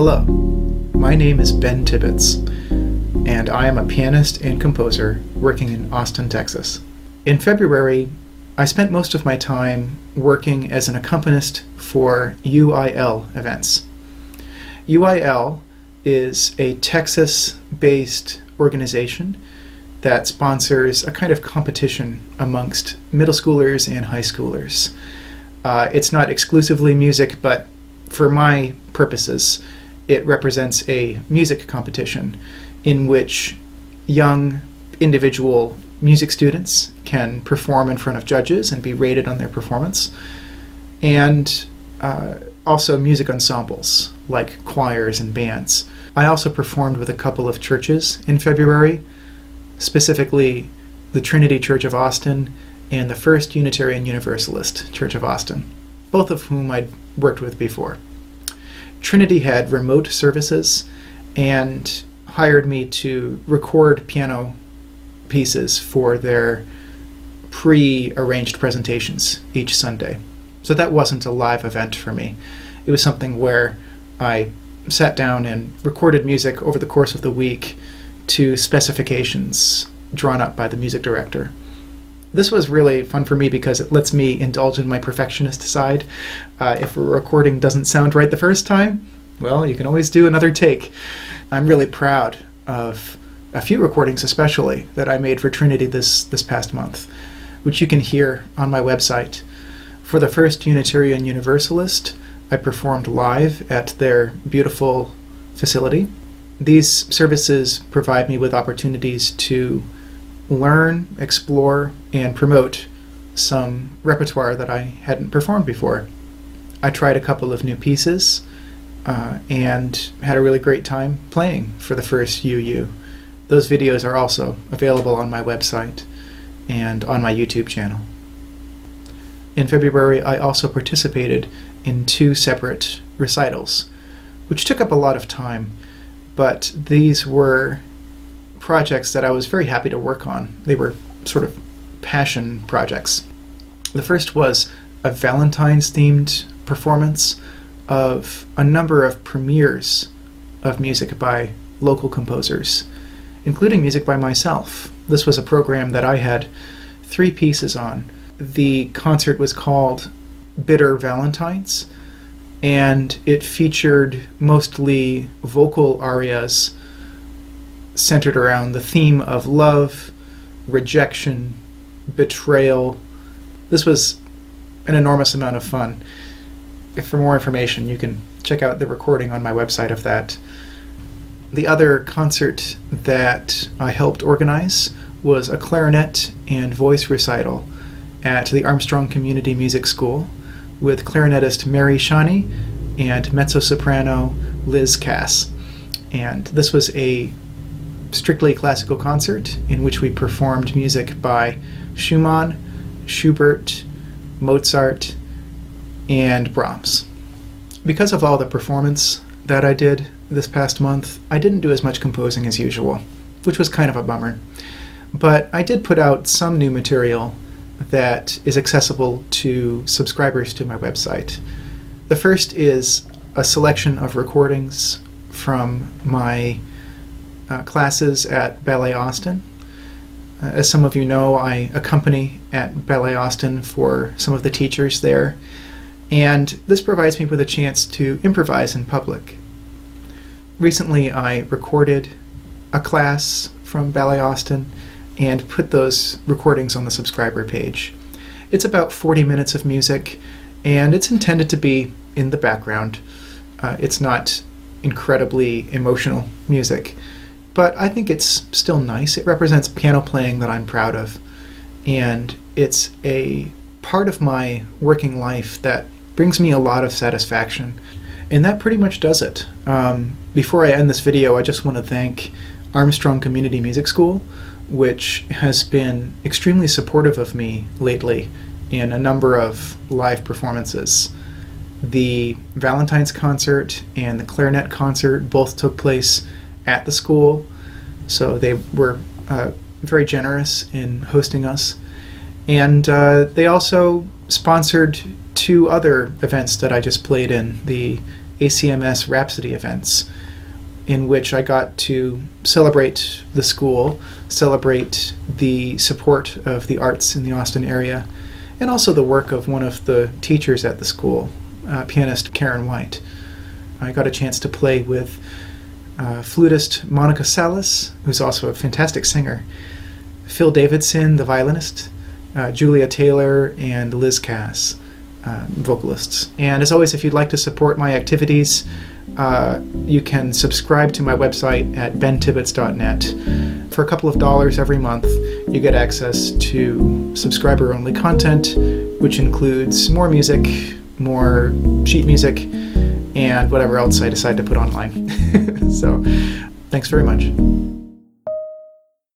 Hello, my name is Ben Tibbetts, and I am a pianist and composer working in Austin, Texas. In February, I spent most of my time working as an accompanist for UIL events. UIL is a Texas-based organization that sponsors a kind of competition amongst middle schoolers and high schoolers. It's not exclusively music, but for my purposes, it represents a music competition in which young individual music students can perform in front of judges and be rated on their performance, and also music ensembles like choirs and bands. I also performed with a couple of churches in February, specifically the Trinity Church of Austin and the First Unitarian Universalist Church of Austin, both of whom I'd worked with before. Trinity had remote services and hired me to record piano pieces for their pre-arranged presentations each Sunday. So that wasn't a live event for me. It was something where I sat down and recorded music over the course of the week to specifications drawn up by the music director. This was really fun for me because it lets me indulge in my perfectionist side. If a recording doesn't sound right the first time, well, you can always do another take. I'm really proud of a few recordings especially that I made for Trinity this past month, which you can hear on my website. For the First Unitarian Universalist, I performed live at their beautiful facility. These services provide me with opportunities to learn, explore, and promote some repertoire that I hadn't performed before. I tried a couple of new pieces and had a really great time playing for the first UU. Those videos are also available on my website and on my YouTube channel. In February, I also participated in 2 separate recitals, which took up a lot of time, but these were projects that I was very happy to work on. They were sort of passion projects. The first was a Valentine's-themed performance of a number of premieres of music by local composers, including music by myself. This was a program that I had 3 pieces on. The concert was called Bitter Valentines, and it featured mostly vocal arias centered around the theme of love, rejection, betrayal. This was an enormous amount of fun. For more information, you can check out the recording on my website of that. The other concert that I helped organize was a clarinet and voice recital at the Armstrong Community Music School with clarinetist Mary Shani and mezzo-soprano Liz Cass. And this was a strictly classical concert in which we performed music by Schumann, Schubert, Mozart, and Brahms. Because of all the performance that I did this past month, I didn't do as much composing as usual, which was kind of a bummer. But I did put out some new material that is accessible to subscribers to my website. The first is a selection of recordings from my classes at Ballet Austin. As some of you know, I accompany at Ballet Austin for some of the teachers there, and this provides me with a chance to improvise in public. Recently, I recorded a class from Ballet Austin and put those recordings on the subscriber page. It's about 40 minutes of music, and it's intended to be in the background. It's not incredibly emotional music, but I think it's still nice. It represents piano playing that I'm proud of, and it's a part of my working life that brings me a lot of satisfaction, and that pretty much does it. Before I end this video, I just want to thank Armstrong Community Music School, which has been extremely supportive of me lately in a number of live performances. The Valentine's concert and the clarinet concert both took place at the school, so they were very generous in hosting us. And they also sponsored 2 other events that I just played in, the ACMS Rhapsody events, in which I got to celebrate the school, celebrate the support of the arts in the Austin area, and also the work of one of the teachers at the school, pianist Karen White. I got a chance to play with flutist Monica Salas, who's also a fantastic singer, Phil Davidson, the violinist, Julia Taylor, and Liz Cass, vocalists. And as always, if you'd like to support my activities, you can subscribe to my website at bentibbets.net. For a couple of dollars every month, you get access to subscriber-only content, which includes more music, more sheet music, and whatever else I decide to put online. So, thanks very much.